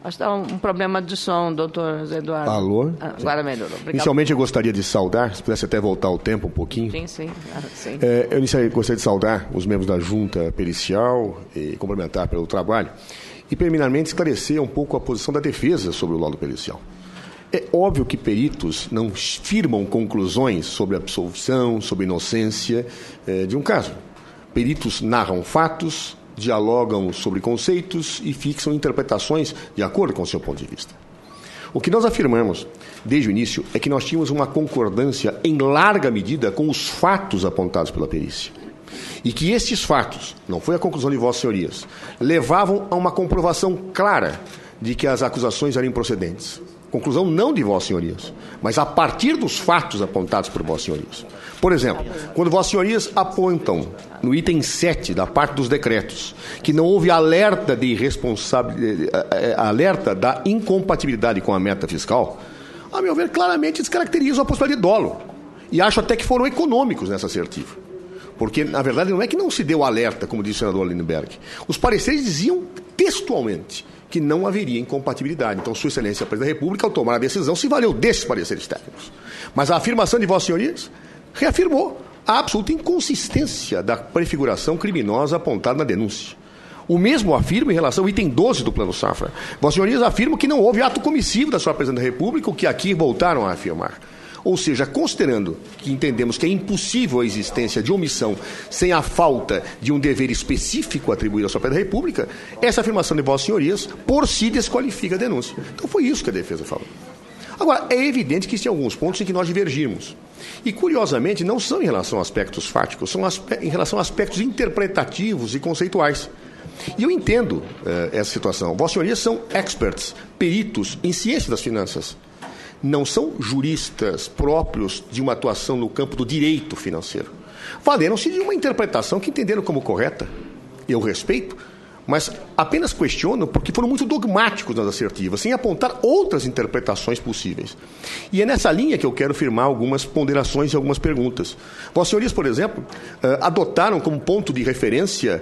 Acho que está um problema de som, doutor Zé Eduardo. Alô? Agora melhorou. Obrigado. Inicialmente eu gostaria de saudar, se pudesse até voltar o tempo um pouquinho. Sim. Eu inicialmente gostaria de saudar os membros da junta pericial e cumprimentar pelo trabalho e, preliminarmente, esclarecer um pouco a posição da defesa sobre o laudo pericial. É óbvio que peritos não firmam conclusões sobre absolvição, sobre inocência de um caso. Peritos narram fatos, dialogam sobre conceitos e fixam interpretações de acordo com o seu ponto de vista. O que nós afirmamos desde o início é que nós tínhamos uma concordância em larga medida com os fatos apontados pela perícia. E que estes fatos, não foi a conclusão de Vossas Senhorias, levavam a uma comprovação clara de que as acusações eram improcedentes. Conclusão não de Vossas Senhorias, mas a partir dos fatos apontados por Vossas Senhorias. Por exemplo, quando Vossas Senhorias apontam no item 7 da parte dos decretos que não houve alerta da incompatibilidade com a meta fiscal, a meu ver, claramente descaracterizam a possibilidade de dolo. E acho até que foram econômicos nessa assertiva. Porque, na verdade, não é que não se deu alerta, como disse o senador Lindenberg. Os pareceres diziam textualmente que não haveria incompatibilidade. Então, Sua Excelência, a Presidente da República, ao tomar a decisão, se valeu desses pareceres técnicos. Mas a afirmação de Vossas Senhorias reafirmou a absoluta inconsistência da prefiguração criminosa apontada na denúncia. O mesmo afirma em relação ao item 12 do Plano Safra. Vossas Senhorias afirmam que não houve ato comissivo da Senhora Presidente da República, o que aqui voltaram a afirmar. Ou seja, considerando que entendemos que é impossível a existência de omissão sem a falta de um dever específico atribuído à Senhora Presidente da República, essa afirmação de Vossas Senhorias, por si, desqualifica a denúncia. Então foi isso que a defesa falou. Agora, é evidente que existem alguns pontos em que nós divergimos. E, curiosamente, não são em relação a aspectos fáticos, são em relação a aspectos interpretativos e conceituais. E eu entendo essa situação. Vossas Senhorias são experts, peritos em ciência das finanças. Não são juristas próprios de uma atuação no campo do direito financeiro. Valeram-se de uma interpretação que entenderam como correta. Eu respeito, mas apenas questiono porque foram muito dogmáticos nas assertivas, sem apontar outras interpretações possíveis. E é nessa linha que eu quero firmar algumas ponderações e algumas perguntas. Vossas Senhorias, por exemplo, adotaram como ponto de referência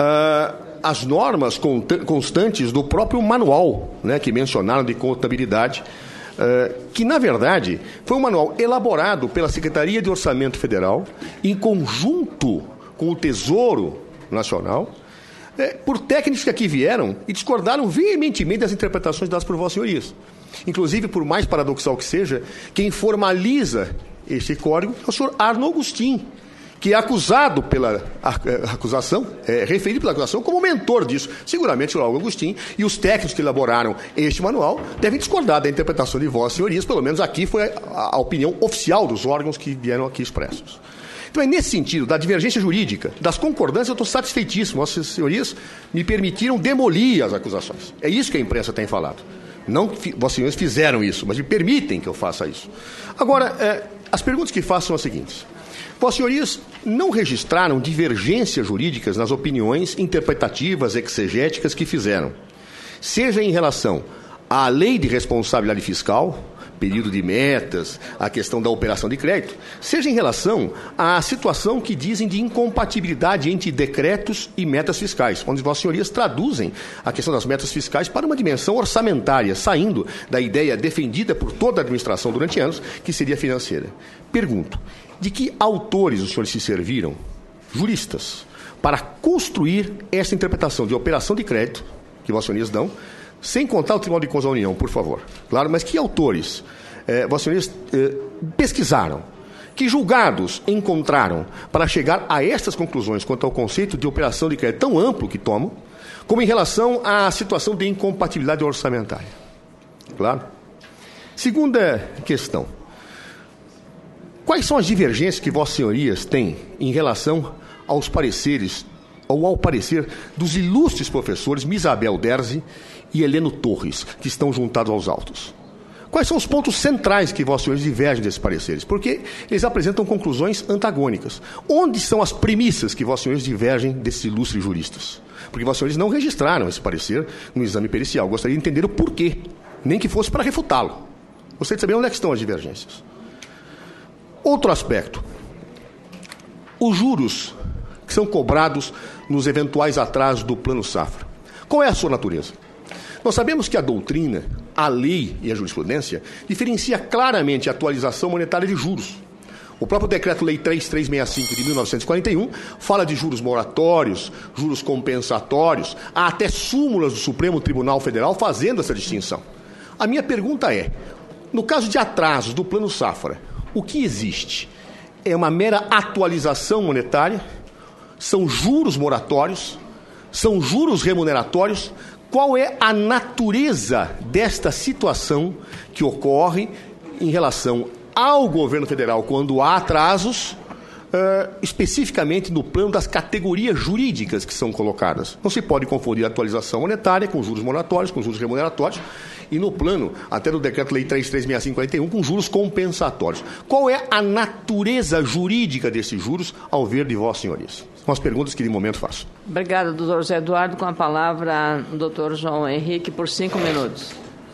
as normas constantes do próprio manual, né, que mencionaram de contabilidade, que, na verdade, foi um manual elaborado pela Secretaria de Orçamento Federal, em conjunto com o Tesouro Nacional, por técnicos que aqui vieram e discordaram veementemente das interpretações dadas por Vossas Senhorias. Inclusive, por mais paradoxal que seja, quem formaliza este código é o senhor Arno Agustin, que é acusado pela acusação, referido pela acusação como mentor disso. Seguramente o senhor Arno Agustin e os técnicos que elaboraram este manual devem discordar da interpretação de Vossas Senhorias, pelo menos aqui foi a opinião oficial dos órgãos que vieram aqui expressos. Então é nesse sentido, da divergência jurídica, das concordâncias, eu estou satisfeitíssimo. Vossas Senhorias me permitiram demolir as acusações. É isso que a imprensa tem falado. Não que Vossas Senhorias fizeram isso, mas me permitem que eu faça isso. Agora, as perguntas que faço são as seguintes. Vossas Senhorias não registraram divergências jurídicas nas opiniões interpretativas, exegéticas que fizeram, seja em relação à lei de responsabilidade fiscal, período de metas, a questão da operação de crédito, seja em relação à situação que dizem de incompatibilidade entre decretos e metas fiscais, onde Vossas Senhorias traduzem a questão das metas fiscais para uma dimensão orçamentária, saindo da ideia defendida por toda a administração durante anos, que seria financeira. Pergunto, de que autores os senhores se serviram, juristas, para construir essa interpretação de operação de crédito que Vossas Senhorias dão, sem contar o Tribunal de Contas da União, por favor. Claro, mas que autores Vossas Senhorias pesquisaram, que julgados encontraram para chegar a estas conclusões quanto ao conceito de operação de crédito tão amplo que tomam, como em relação à situação de incompatibilidade orçamentária. Claro? Segunda questão. Quais são as divergências que Vossas Senhorias têm em relação aos pareceres, ou ao parecer dos ilustres professores Misabel Derzi e Heleno Torres, que estão juntados aos autos? Quais são os pontos centrais que Vossas Senhorias divergem desses pareceres? Porque eles apresentam conclusões antagônicas. Onde são as premissas que Vossas Senhorias divergem desses ilustres juristas? Porque Vossas Senhorias não registraram esse parecer no exame pericial. Gostaria de entender o porquê, nem que fosse para refutá-lo. Gostaria de saber onde é que estão as divergências. Outro aspecto. Os juros que são cobrados nos eventuais atrasos do Plano Safra. Qual é a sua natureza? Nós sabemos que a doutrina, a lei e a jurisprudência diferencia claramente a atualização monetária de juros. O próprio Decreto-Lei 3365 de 1941 fala de juros moratórios, juros compensatórios, há até súmulas do Supremo Tribunal Federal fazendo essa distinção. A minha pergunta é, no caso de atrasos do Plano Safra, o que existe? É uma mera atualização monetária? São juros moratórios? São juros remuneratórios? Qual é a natureza desta situação que ocorre em relação ao governo federal quando há atrasos, especificamente no plano das categorias jurídicas que são colocadas? Não se pode confundir a atualização monetária com juros moratórios, com juros remuneratórios, e no plano, até do Decreto-Lei 3365-41, com juros compensatórios. Qual é a natureza jurídica desses juros, ao ver de Vossas Senhorias? São as perguntas que de momento faço. Obrigada, doutor José Eduardo. Com a palavra, o doutor João Henrique, por 5 minutos.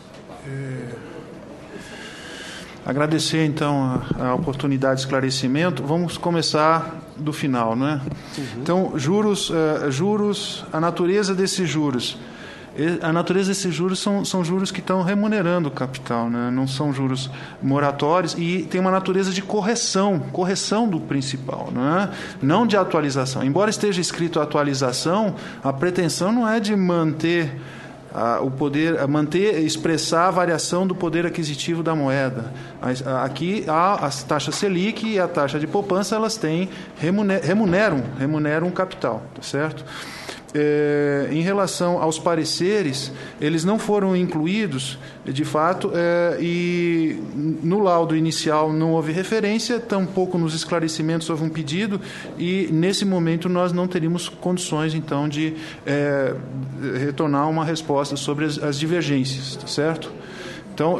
Agradecer, então, a oportunidade de esclarecimento. Vamos começar do final, não é? Então, juros, a natureza desses juros. A natureza desses juros são juros que estão remunerando o capital, né? Não são juros moratórios, e tem uma natureza de correção do principal, não de atualização. Embora esteja escrito atualização, a pretensão não é de manter o poder, expressar a variação do poder aquisitivo da moeda. Aqui as taxas Selic e a taxa de poupança, elas remuneram o capital, tá certo? Em relação aos pareceres, eles não foram incluídos, de fato, e no laudo inicial não houve referência, tampouco nos esclarecimentos houve um pedido, e nesse momento nós não teríamos condições, então, de retornar uma resposta sobre as divergências, tá certo? Então,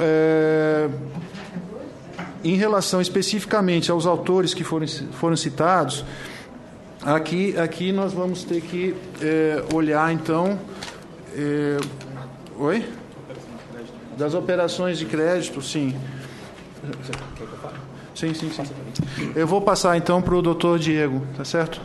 em relação especificamente aos autores que foram citados, Aqui nós vamos ter que olhar, então... Oi? Das operações de crédito, sim. Sim. Eu vou passar, então, para o doutor Diego, tá certo?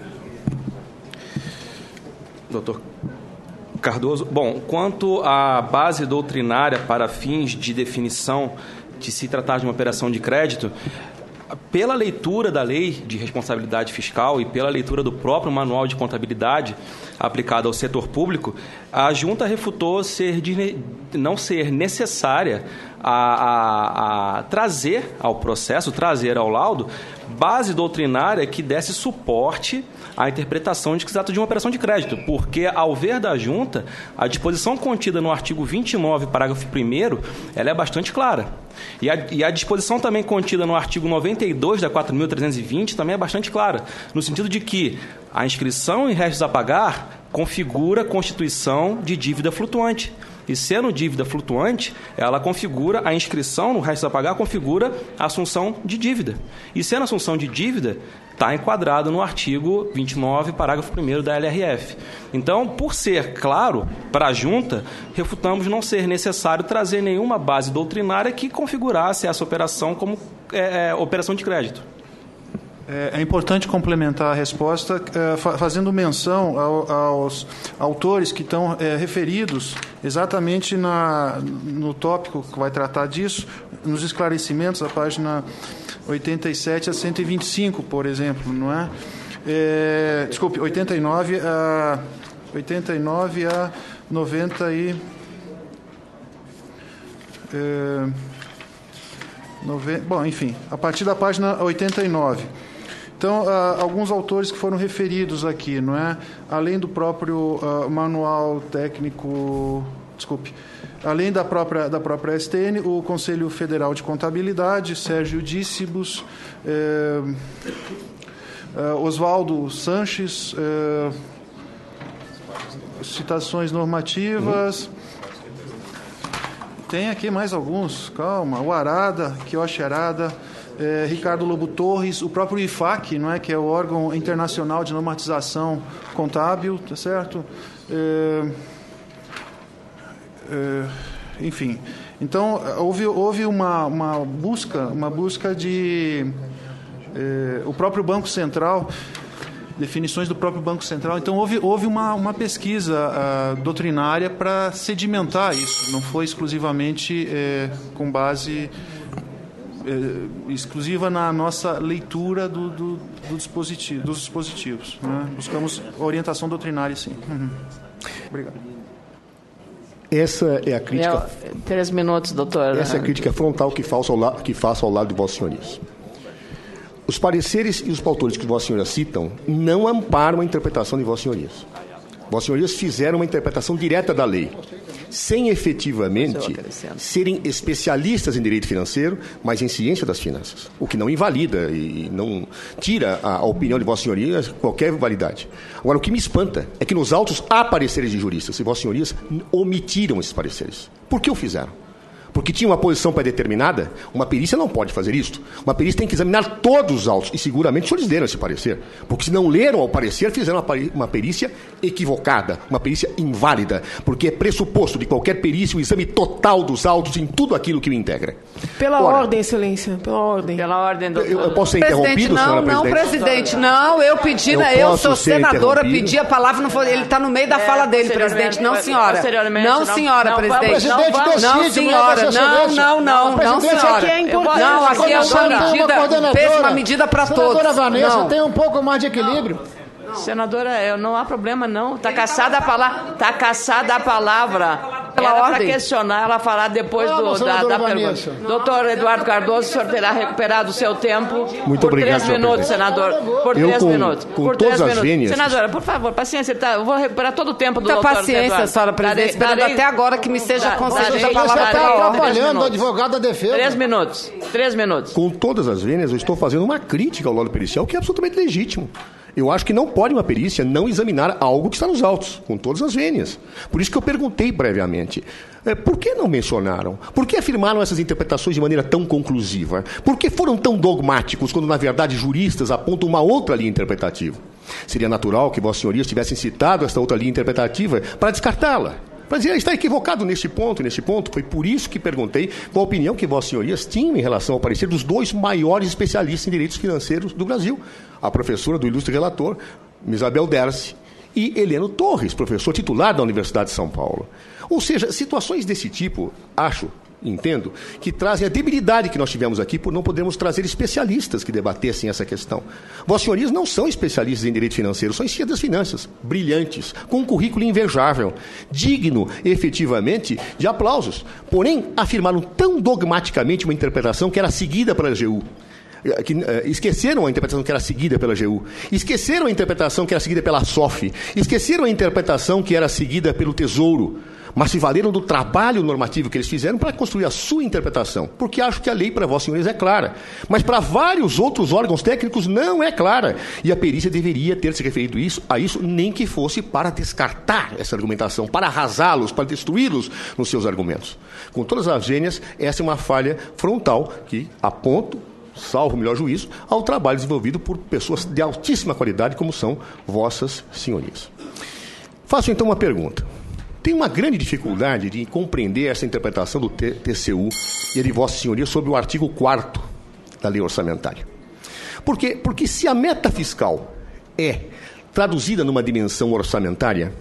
Doutor Cardoso. Bom, quanto à base doutrinária para fins de definição de se tratar de uma operação de crédito... Pela leitura da Lei de Responsabilidade Fiscal e pela leitura do próprio Manual de Contabilidade aplicado ao setor público, a Junta refutou não ser necessária a trazer ao processo, trazer ao laudo, base doutrinária que desse suporte à interpretação de que se trata de uma operação de crédito, porque, ao ver da Junta, a disposição contida no artigo 29, parágrafo 1º, ela é bastante clara. E a disposição também contida no artigo 92 da 4.320 também é bastante clara, no sentido de que a inscrição em restos a pagar configura a constituição de dívida flutuante. E sendo dívida flutuante, ela configura a inscrição no restos a pagar, configura a assunção de dívida. E sendo assunção de dívida, está enquadrado no artigo 29, parágrafo 1º da LRF. Então, por ser claro para a Junta, refutamos não ser necessário trazer nenhuma base doutrinária que configurasse essa operação como operação de crédito. É importante complementar a resposta fazendo menção aos autores que estão referidos exatamente no tópico que vai tratar disso, nos esclarecimentos, a página 87 a 125, por exemplo, não é? Desculpe, 89 a 90 e... Bom, enfim, a partir da página 89. Então, alguns autores que foram referidos aqui, não é? Além do próprio manual técnico, além da própria STN, o Conselho Federal de Contabilidade, Sérgio Dícibus, Oswaldo Sanches, citações normativas. Tem aqui mais alguns, calma, o Arada, Kiyoshi Arada, Ricardo Lobo Torres, o próprio IFAC, não é, que é o órgão internacional de normatização contábil, tá certo? Enfim, então houve uma busca de o próprio Banco Central definições do próprio Banco Central. Então, houve uma pesquisa doutrinária para sedimentar isso. Não foi exclusivamente com base exclusiva na nossa leitura dos dispositivos. Né? Buscamos orientação doutrinária, sim. Obrigado. Essa é a crítica... 3 minutos, doutor. Essa é a crítica frontal que faço ao lado de Vossas Senhorias. Os pareceres e os pautores que Vossas Senhorias citam não amparam a interpretação de Vossas Senhorias. Vossas Senhorias fizeram uma interpretação direta da lei, sem efetivamente serem especialistas em direito financeiro, mas em ciência das finanças, o que não invalida e não tira a opinião de Vossas Senhorias qualquer validade. Agora, o que me espanta é que nos autos há pareceres de juristas e Vossas Senhorias omitiram esses pareceres. Por que o fizeram? Porque tinha uma posição pré-determinada? Uma perícia não pode fazer isso. Uma perícia tem que examinar todos os autos. E seguramente os senhores leram esse parecer. Porque se não leram ao parecer, fizeram uma perícia equivocada, uma perícia inválida. Porque é pressuposto de qualquer perícia o exame total dos autos em tudo aquilo que o integra. Pela ordem, Excelência. Pela ordem. Pela ordem, doutor. Eu posso ser interrompido, senhora presidente? Não, presidente. Não, eu pedi, eu sou senadora, pedi a palavra, não foi, ele está no meio da fala dele, presidente. Não, senhora. Não, senhora, presidente. Não, senhora. Não, senhora. Não, aqui é uma medida, fez uma medida para todos. Senadora Vanessa, tem um pouco mais de equilíbrio. Senadora, não há problema, não. Está cassada a palavra. Era para questionar, ela falar depois da pergunta. Doutor Eduardo Cardoso, o senhor terá recuperado o seu tempo. Muito obrigado, 3 minutos, senador. Por 3 minutos. Com todas as vênias. Senadora, por favor, paciência. Eu vou recuperar todo o tempo do doutor paciência, Eduardo. Senhora presidente. Esperando até agora que me seja concedida a palavra. Você está atrapalhando o advogado da defesa. 3 minutos. 3 minutos. Com todas as vênias, eu estou fazendo uma crítica ao laudo pericial que é absolutamente legítimo. Eu acho que não pode uma perícia não examinar algo que está nos autos, com todas as vênias. Por isso que eu perguntei previamente, por que não mencionaram? Por que afirmaram essas interpretações de maneira tão conclusiva? Por que foram tão dogmáticos, quando na verdade juristas apontam uma outra linha interpretativa? Seria natural que Vossas Senhorias tivessem citado esta outra linha interpretativa para descartá-la. Para dizer, está equivocado neste ponto e neste ponto. Foi por isso que perguntei qual a opinião que Vossas Senhorias tinham em relação ao parecer dos 2 maiores especialistas em direitos financeiros do Brasil. A professora do ilustre relator, Isabel Dersi, e Heleno Torres, professor titular da Universidade de São Paulo. Ou seja, situações desse tipo, entendo, que trazem a debilidade que nós tivemos aqui por não podermos trazer especialistas que debatessem essa questão. Vossas Senhorias não são especialistas em direito financeiro, são em ciência das finanças, brilhantes, com um currículo invejável, digno, efetivamente, de aplausos. Porém, afirmaram tão dogmaticamente uma interpretação que era seguida pela AGU. Esqueceram a interpretação que era seguida pela AGU, esqueceram a interpretação que era seguida pela SOF, esqueceram a interpretação que era seguida pelo Tesouro, mas se valeram do trabalho normativo que eles fizeram para construir a sua interpretação, porque acho que a lei para Vossas Senhorias é clara, mas para vários outros órgãos técnicos não é clara, e a perícia deveria ter se referido a isso, nem que fosse para descartar essa argumentação, para arrasá-los, para destruí-los nos seus argumentos. Com todas as gênias, essa é uma falha frontal que aponto, salvo o melhor juízo, ao trabalho desenvolvido por pessoas de altíssima qualidade, como são Vossas Senhorias. Faço então uma pergunta. Tenho uma grande dificuldade de compreender essa interpretação do TCU e a de Vossas Senhorias sobre o artigo 4º da lei orçamentária. Porque se a meta fiscal é traduzida numa dimensão orçamentária,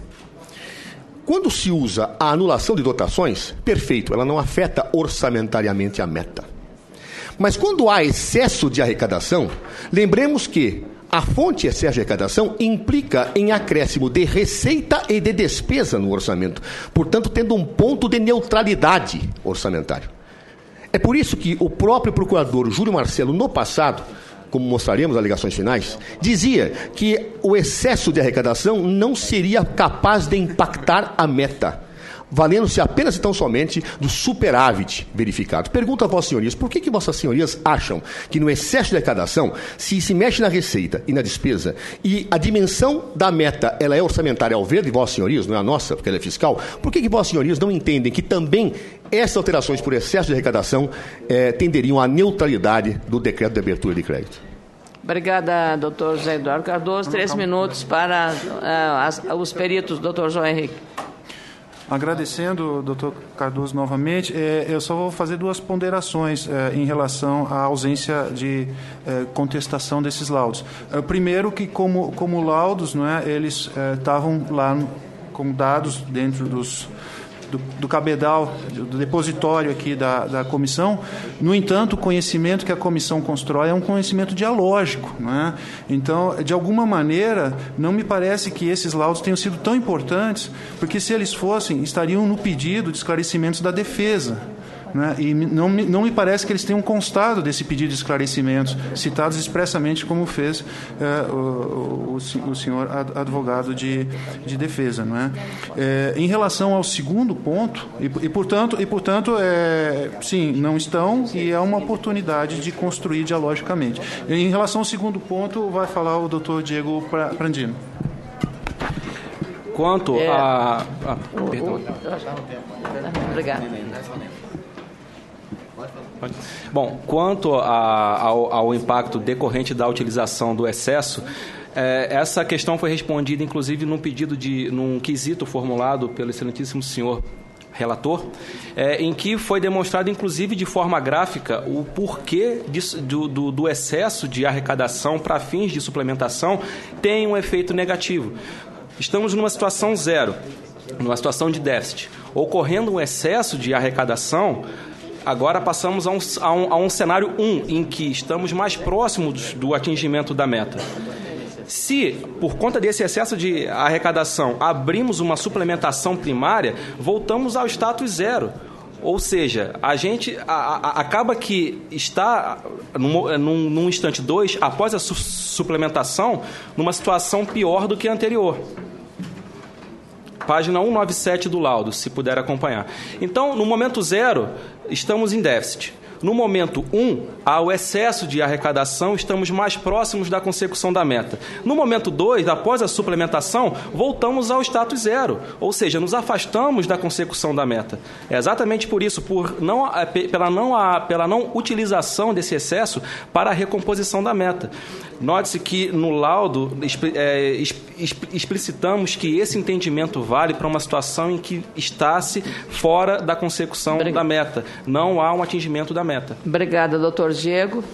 quando se usa a anulação de dotações, perfeito, ela não afeta orçamentariamente a meta. Mas quando há excesso de arrecadação, lembremos que a fonte excesso de arrecadação implica em acréscimo de receita e de despesa no orçamento, portanto, tendo um ponto de neutralidade orçamentário. É por isso que o próprio procurador Júlio Marcelo, no passado, como mostraremos nas alegações finais, dizia que o excesso de arrecadação não seria capaz de impactar a meta, valendo-se apenas e tão somente do superávit verificado. Pergunto a Vossas Senhorias, por que Vossas Senhorias acham que no excesso de arrecadação, se mexe na receita e na despesa, e a dimensão da meta ela é orçamentária ao ver de Vossas Senhorias, não é a nossa, porque ela é fiscal, por que Vossas Senhorias não entendem que também essas alterações por excesso de arrecadação tenderiam à neutralidade do decreto de abertura de crédito? Obrigada, doutor José Eduardo Cardoso. 3 minutos para os peritos, doutor João Henrique. Agradecendo, doutor Cardoso, novamente, eu só vou fazer duas ponderações em relação à ausência de contestação desses laudos. Primeiro, que como laudos, não é, eles estavam lá como dados dentro do cabedal, do depositório aqui da comissão. No entanto, o conhecimento que a comissão constrói é um conhecimento dialógico, né? Então, de alguma maneira, não me parece que esses laudos tenham sido tão importantes, porque se eles fossem, estariam no pedido de esclarecimentos da defesa, né? E não me parece que eles tenham constado desse pedido de esclarecimentos, citados expressamente como fez o senhor advogado de defesa. Não é? Em relação ao segundo ponto, e portanto, sim, não estão, e é uma oportunidade de construir dialogicamente. Em relação ao segundo ponto, vai falar o doutor Diego Prandino. Quanto a... Perdão. Obrigado. Bom, quanto ao impacto decorrente da utilização do excesso, essa questão foi respondida, inclusive, num quesito formulado pelo excelentíssimo senhor relator, em que foi demonstrado, inclusive, de forma gráfica, o porquê do excesso de arrecadação para fins de suplementação tem um efeito negativo. Estamos numa situação zero, numa situação de déficit. Ocorrendo um excesso de arrecadação, agora passamos a um cenário 1, em que estamos mais próximos do atingimento da meta. Se, por conta desse excesso de arrecadação, abrimos uma suplementação primária, voltamos ao status zero. Ou seja, a gente acaba que está, num instante 2, após a suplementação, numa situação pior do que a anterior. Página 197 do laudo, se puder acompanhar. Então, no momento 0, estamos em déficit. No momento 1, ao excesso de arrecadação, estamos mais próximos da consecução da meta. No momento 2, após a suplementação, voltamos ao status zero, ou seja, nos afastamos da consecução da meta. É exatamente por isso, pela não utilização desse excesso para a recomposição da meta. Note-se que no laudo explicitamos que esse entendimento vale para uma situação em que está-se fora da consecução da meta. Não há um atingimento da meta. Obrigada, doutor Diego.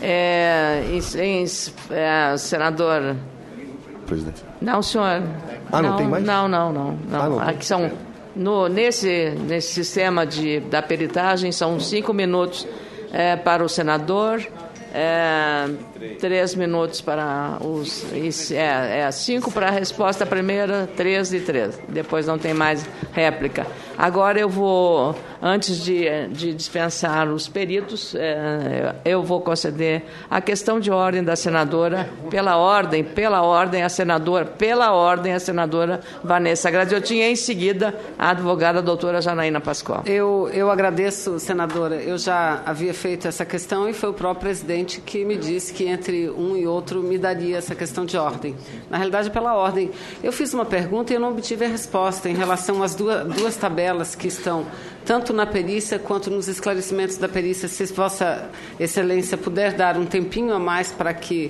Senador... Presidente. Não, senhor. Não tem mais? Não. Aqui são... Nesse sistema da peritagem, são 5 minutos para o senador, 3 minutos para os... 5 para a resposta primeira, 3 e 3. Depois não tem mais réplica. Agora eu vou, antes de dispensar os peritos, eu vou conceder a questão de ordem da senadora, pela ordem a senadora Vanessa Gradiotin, e em seguida a advogada doutora Janaína Pascoal. Eu agradeço, senadora. Eu já havia feito essa questão e foi o próprio presidente que me disse que entre um e outro me daria essa questão de ordem. Na realidade, pela ordem. Eu fiz uma pergunta e eu não obtive a resposta em relação às duas tabelas que estão tanto na perícia quanto nos esclarecimentos da perícia. Se Vossa Excelência puder dar um tempinho a mais para que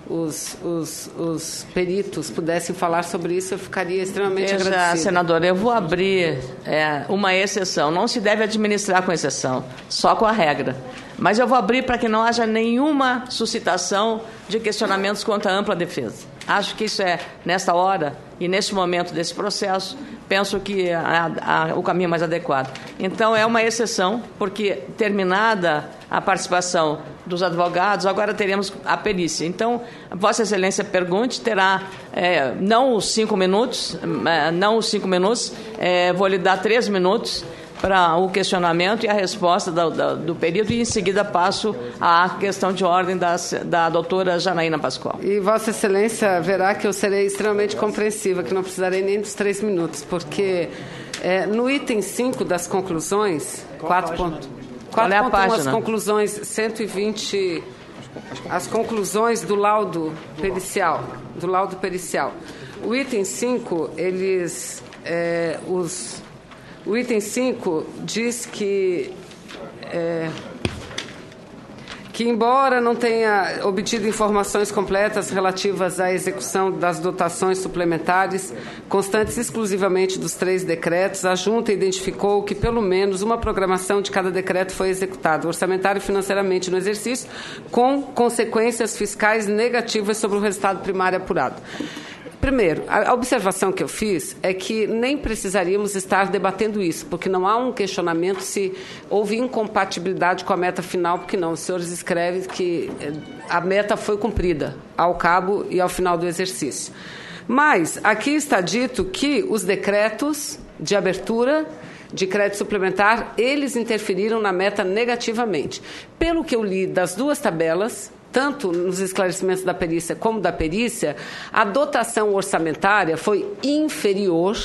os peritos pudessem falar sobre isso, eu ficaria extremamente agradecida. Senadora, eu vou abrir uma exceção. Não se deve administrar com exceção, só com a regra. Mas eu vou abrir para que não haja nenhuma suscitação de questionamentos quanto à ampla defesa. Acho que isso nesta hora e neste momento desse processo, penso que o caminho mais adequado. Então, é uma exceção, porque terminada a participação dos advogados, agora teremos a perícia. Então, Vossa Excelência pergunte, terá não os 5 minutos, vou lhe dar 3 minutos para o questionamento e a resposta do perito, e em seguida passo à questão de ordem da doutora Janaína Pascoal. E Vossa Excelência verá que eu serei extremamente compreensiva, que não precisarei nem dos 3 minutos, porque no item 5 das conclusões, 4.1, as conclusões 120, as conclusões do laudo pericial. O item 5, o item 5 diz que que, embora não tenha obtido informações completas relativas à execução das dotações suplementares, constantes exclusivamente dos 3 decretos, a Junta identificou que, pelo menos, uma programação de cada decreto foi executada, orçamentário e financeiramente, no exercício, com consequências fiscais negativas sobre o resultado primário apurado. Primeiro, a observação que eu fiz é que nem precisaríamos estar debatendo isso, porque não há um questionamento se houve incompatibilidade com a meta final, porque não. Os senhores escrevem que a meta foi cumprida ao cabo e ao final do exercício. Mas aqui está dito que os decretos de abertura de crédito suplementar, eles interferiram na meta negativamente. Pelo que eu li das 2 tabelas, tanto nos esclarecimentos da perícia como da perícia, a dotação orçamentária foi inferior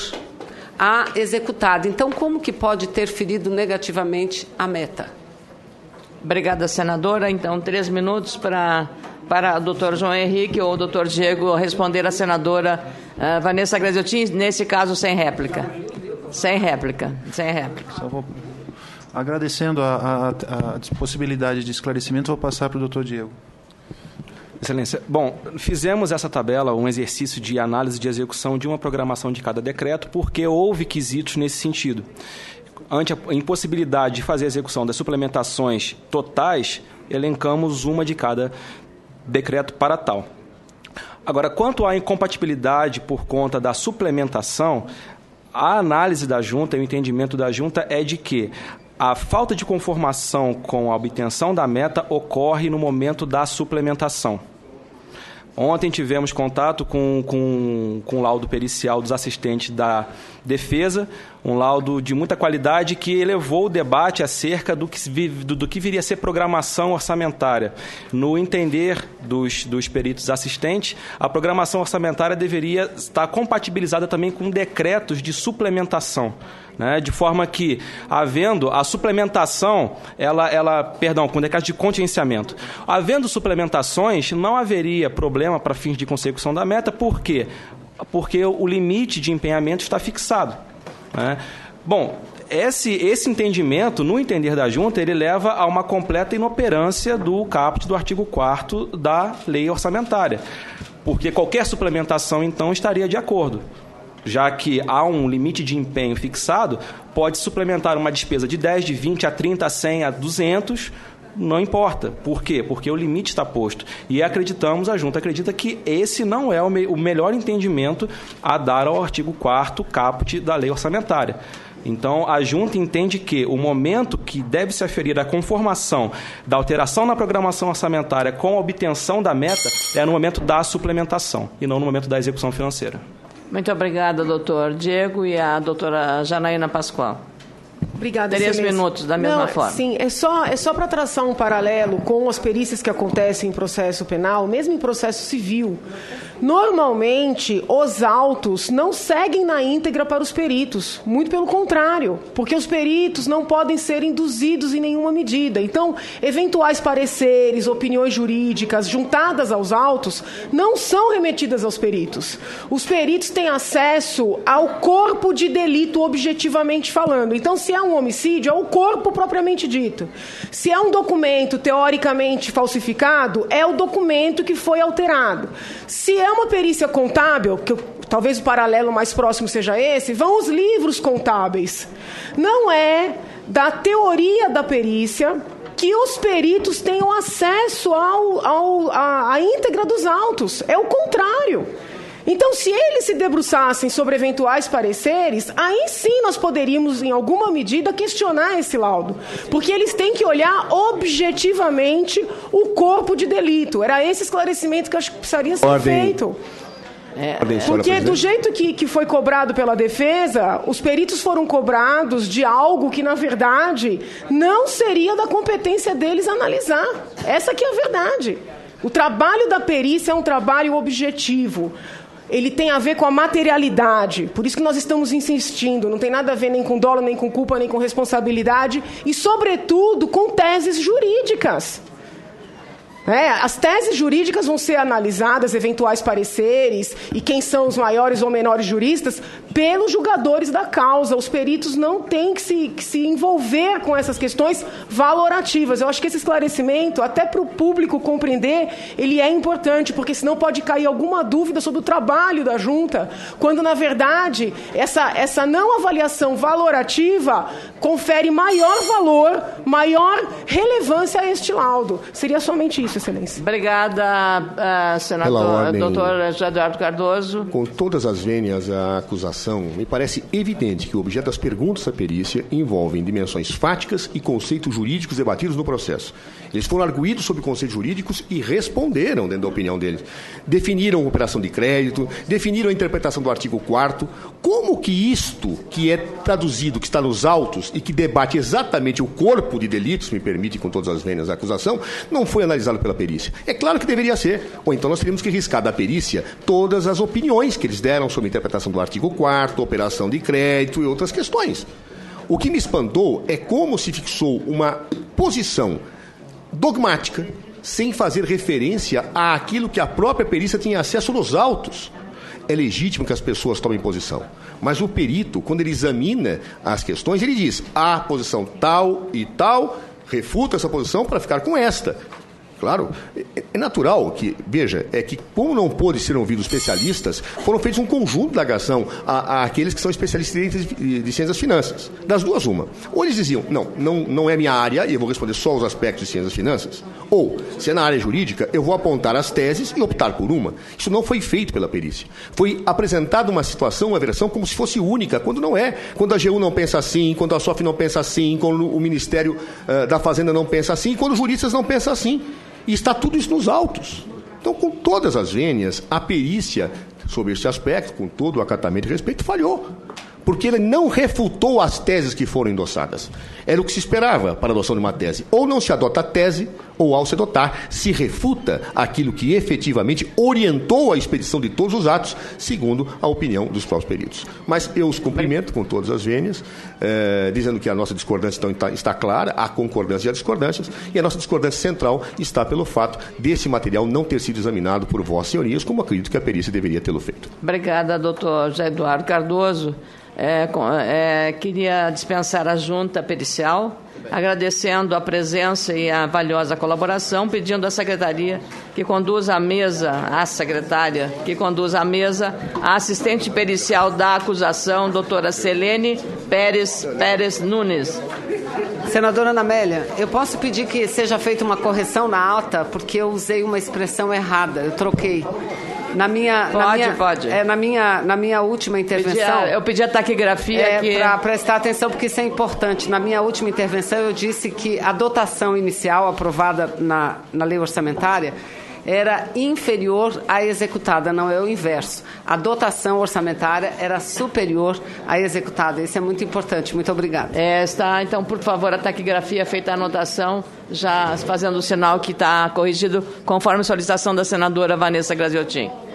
à executada. Então, como que pode ter ferido negativamente a meta? Obrigada, senadora. Então, 3 minutos para o doutor João Henrique ou o doutor Diego responder à senadora Vanessa Graziotin, nesse caso, sem réplica. Sem réplica. Só vou... Agradecendo a possibilidade de esclarecimento, vou passar para o doutor Diego. Excelência. Bom, fizemos essa tabela, um exercício de análise de execução de uma programação de cada decreto, porque houve quesitos nesse sentido. Ante a impossibilidade de fazer a execução das suplementações totais, elencamos uma de cada decreto para tal. Agora, quanto à incompatibilidade por conta da suplementação, a análise da Junta e o entendimento da Junta é de que a falta de conformação com a obtenção da meta ocorre no momento da suplementação. Ontem tivemos contato com o laudo pericial dos assistentes da defesa, um laudo de muita qualidade que elevou o debate acerca do que viria a ser programação orçamentária. No entender dos peritos assistentes, a programação orçamentária deveria estar compatibilizada também com decretos de suplementação, né? De forma que, havendo a suplementação, com decreto de contingenciamento, havendo suplementações, não haveria problema para fins de consecução da meta. Por quê? Porque o limite de empenhamento está fixado, né? Bom, esse entendimento, no entender da Junta, ele leva a uma completa inoperância do caput do artigo 4º da lei orçamentária, porque qualquer suplementação, então, estaria de acordo. Já que há um limite de empenho fixado, pode suplementar uma despesa de 10, de 20, a 30, a 100, a 200, não importa. Por quê? Porque o limite está posto. E a Junta acredita que esse não é o melhor entendimento a dar ao artigo 4º caput da lei orçamentária. Então, a Junta entende que o momento que deve se aferir à conformação da alteração na programação orçamentária com a obtenção da meta é no momento da suplementação e não no momento da execução financeira. Muito obrigada, doutor Diego, e a doutora Janaína Pascoal. Obrigada, 3 minutos, da mesma forma. Sim, é só para traçar um paralelo com as perícias que acontecem em processo penal, mesmo em processo civil. Normalmente, os autos não seguem na íntegra para os peritos, muito pelo contrário, porque os peritos não podem ser induzidos em nenhuma medida. Então, eventuais pareceres, opiniões jurídicas juntadas aos autos não são remetidas aos peritos. Os peritos têm acesso ao corpo de delito objetivamente falando. Então, se é um homicídio, é o corpo propriamente dito. Se é um documento teoricamente falsificado, é o documento que foi alterado. Se é uma perícia contábil, que talvez o paralelo mais próximo seja esse, vão os livros contábeis. Não é da teoria da perícia que os peritos tenham acesso à íntegra dos autos. É o contrário. Então, se eles se debruçassem sobre eventuais pareceres, aí sim nós poderíamos, em alguma medida, questionar esse laudo. Porque eles têm que olhar objetivamente o corpo de delito. Era esse esclarecimento que eu acho que precisaria ser feito. Porque do jeito que foi cobrado pela defesa, os peritos foram cobrados de algo que, na verdade, não seria da competência deles analisar. Essa que é a verdade. O trabalho da perícia é um trabalho objetivo. Ele tem a ver com a materialidade. Por isso que nós estamos insistindo. Não tem nada a ver nem com dolo, nem com culpa, nem com responsabilidade. E, sobretudo, com teses jurídicas. As teses jurídicas vão ser analisadas, eventuais pareceres, e quem são os maiores ou menores juristas, pelos julgadores da causa. Os peritos não têm que se envolver com essas questões valorativas. Eu acho que esse esclarecimento, até para o público compreender, ele é importante, porque senão pode cair alguma dúvida sobre o trabalho da junta, quando, na verdade, essa não avaliação valorativa confere maior valor, maior relevância a este laudo. Seria somente isso, Excelência. Obrigada, senador. Doutor José Eduardo Cardoso. Com todas as vênias, a acusação, me parece evidente que o objeto das perguntas da perícia envolvem dimensões fáticas e conceitos jurídicos debatidos no processo. Eles foram arguídos sobre conceitos jurídicos e responderam dentro da opinião deles. Definiram a operação de crédito, definiram a interpretação do artigo 4º. Como que isto, que é traduzido, que está nos autos e que debate exatamente o corpo de delitos, me permite com todas as vênias da acusação, não foi analisado pela perícia? É claro que deveria ser. Ou então nós teríamos que riscar da perícia todas as opiniões que eles deram sobre a interpretação do artigo 4º, operação de crédito e outras questões. O que me espantou é como se fixou uma posição dogmática, sem fazer referência àquilo que a própria perícia tinha acesso nos autos. É legítimo que as pessoas tomem posição, mas o perito, quando ele examina as questões, ele diz: a posição tal e tal, refuta essa posição para ficar com esta. Claro, é natural que, veja, é que como não pôde ser ouvido especialistas, foram feitos um conjunto de indagação àqueles que são especialistas de ciência das finanças. Das duas, uma. Ou eles diziam, não é minha área e eu vou responder só os aspectos de ciência das finanças. Ou, se é na área jurídica, eu vou apontar as teses e optar por uma. Isso não foi feito pela perícia. Foi apresentada uma situação, uma versão como se fosse única, quando não é. Quando a AGU não pensa assim, quando a SOF não pensa assim, quando o Ministério da Fazenda não pensa assim, quando os juristas não pensam assim. E está tudo isso nos autos. Então, com todas as vênias, a perícia, sobre esse aspecto, com todo o acatamento e respeito, falhou. Porque ele não refutou as teses que foram endossadas. Era o que se esperava para a adoção de uma tese. Ou não se adota a tese, ou ao se adotar, se refuta aquilo que efetivamente orientou a expedição de todos os atos, segundo a opinião dos próprios peritos. Mas eu os cumprimento com todas as vênias, dizendo que a nossa discordância então, está clara, há concordância e há discordâncias, e a nossa discordância central está pelo fato desse material não ter sido examinado por vossas senhorias, como acredito que a perícia deveria tê-lo feito. Obrigada, doutor José Eduardo Cardoso. Queria dispensar a junta pericial, agradecendo a presença e a valiosa colaboração, pedindo à secretaria que conduza a mesa, a secretária que conduza a mesa, a assistente pericial da acusação, doutora Selene Pérez Nunes. Senadora Ana Amélia, eu posso pedir que seja feita uma correção na ata, porque eu usei uma expressão errada, eu troquei. Pode. Na minha última intervenção... Eu pedi a taquigrafia para prestar atenção, porque isso é importante. Na minha última intervenção, eu disse que a dotação inicial aprovada na lei orçamentária era inferior à executada, não é o inverso. A dotação orçamentária era superior à executada. Isso é muito importante. Muito obrigada. Está, então, por favor, a taquigrafia feita a anotação, já fazendo o sinal que está corrigido, conforme solicitação da senadora Vanessa Graziotin.